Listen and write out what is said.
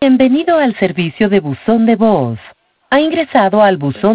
Bienvenido al servicio de buzón de voz. Ha ingresado al buzón